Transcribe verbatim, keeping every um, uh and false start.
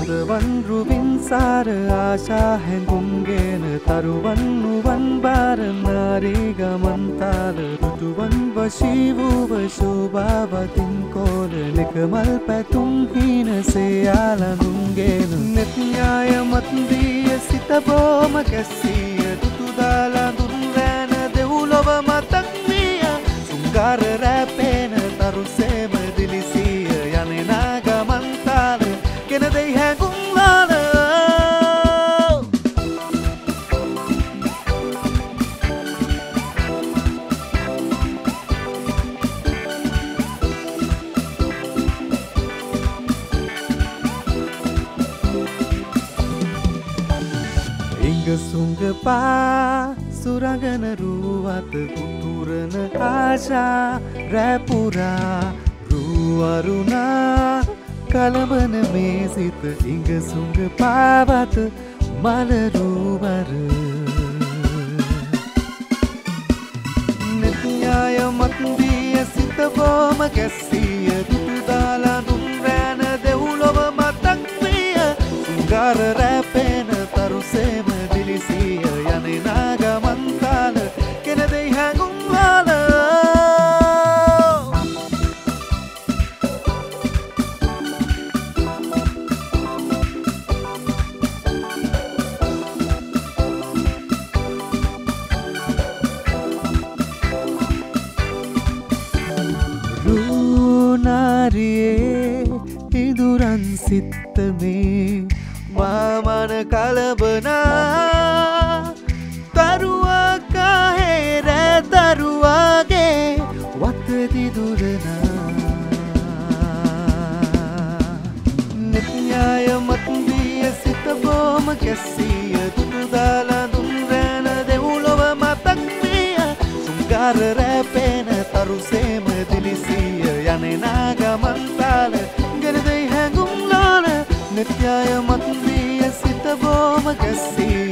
සුදවන් රුවින් සාර ආශා හැඟුම්ගෙන තරුවන් නුවන් බාර නාරී ගමන් තාල ඍතුවන් වශී වූව ශෝභාවතින් කෝල නිකමල් පැතුම් හීනසේ ආලඳුන්ගෙන නෙත් න්‍යාය මත් දිය සිත බොම කැසිය දුතු දාලා දුන් රැන දෙව්ලොව මතක් විය සුංගාර රැපෙන තරුසේම දිලිසිය යන්නේ නාගමන් තාල ගෙන දෙයි හැඟුම් ලාල සුංග පා සුරගන රුවත උතුරන ආශා රැපුරා රුවරුණා කලබන මේ සිත ඉඟ සුංග පාවත මලරුවර නෙත්ඥාය මත්දිය සිත බොම කැස්සිය දුටු දාලා දුන් රැන දෙව්ලොව මතක් විය සුංගාර රැපෙන තරුසේම දිලිසිය යන්නේ නාගමන් තාල ගෙන දෙයි හැඟුම් ලාල රුනාරියේ ඉදුරන් සිත්ත මේ මාමන කලබනා තරුවා කාහේ රෑ තරුවාගේ වතදි දුරනා නිත්‍යාය මත්දිය සිත බොම කැසිය දුටු දාලා දුන් රැන දෙව්ලොව මතක් විය සුංගාර රැපෙන තරුසේම දිලිසිය යන්නේ නාගමන් තාල ගෙන දෙයි හැඟුම් ලාල නිත්‍යාය මත්දිය සිත බොම කැසිය